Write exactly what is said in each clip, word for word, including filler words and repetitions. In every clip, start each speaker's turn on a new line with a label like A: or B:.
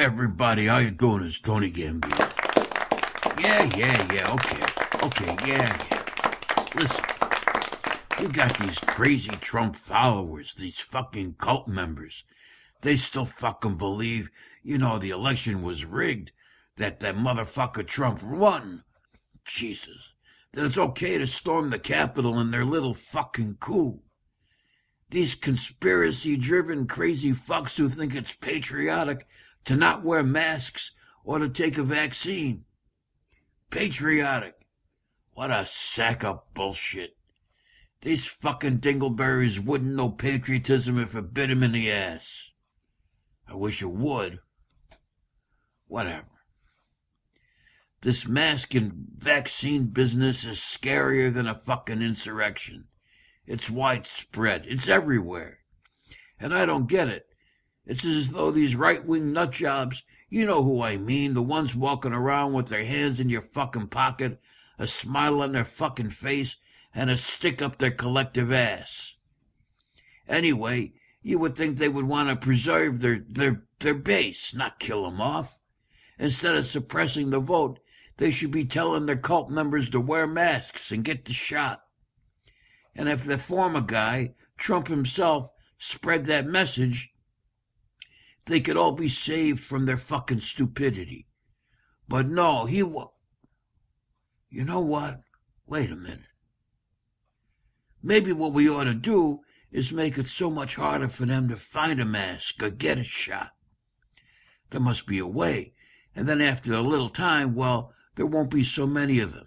A: everybody, how you doing? It's Tony Gambino. Yeah, yeah, yeah, okay. Okay, yeah, yeah. Listen, you got these crazy Trump followers, these fucking cult members. They still fucking believe, you know, the election was rigged, that that motherfucker Trump won. Jesus. That it's okay to storm the Capitol in their little fucking coup. These conspiracy-driven crazy fucks who think it's patriotic to not wear masks or to take a vaccine. Patriotic. What a sack of bullshit. These fucking dingleberries wouldn't know patriotism if it bit 'em in the ass. I wish it would. Whatever. This mask and vaccine business is scarier than a fucking insurrection. It's widespread. It's everywhere. And I don't get it. It's as though these right-wing nutjobs, you know who I mean, the ones walking around with their hands in your fucking pocket, a smile on their fucking face, and a stick up their collective ass. Anyway, you would think they would want to preserve their, their, their base, not kill them off. Instead of suppressing the vote, they should be telling their cult members to wear masks and get the shot. And if the former guy, Trump himself, spread that message, they could all be saved from their fucking stupidity. But no, he wa- You know what? Wait a minute. Maybe what we ought to do is make it so much harder for them to find a mask or get a shot. There must be a way. And then after a little time, well, there won't be so many of them.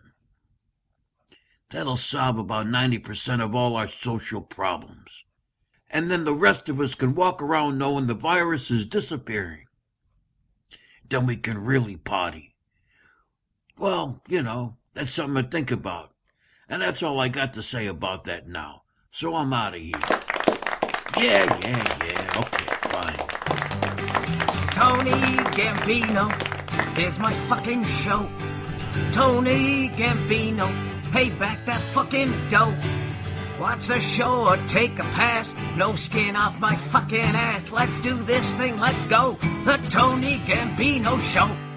A: That'll solve about ninety percent of all our social problems. And then the rest of us can walk around knowing the virus is disappearing. Then we can really party. Well, you know, that's something to think about. And that's all I got to say about that now. So I'm out of here. Yeah, yeah, yeah, okay, fine.
B: Tony Gambino, here's my fucking show. Tony Gambino, pay back that fucking dough. Watch a show or take a pass, no skin off my fucking ass. Let's do this thing, let's go. The Tony Gambino Show.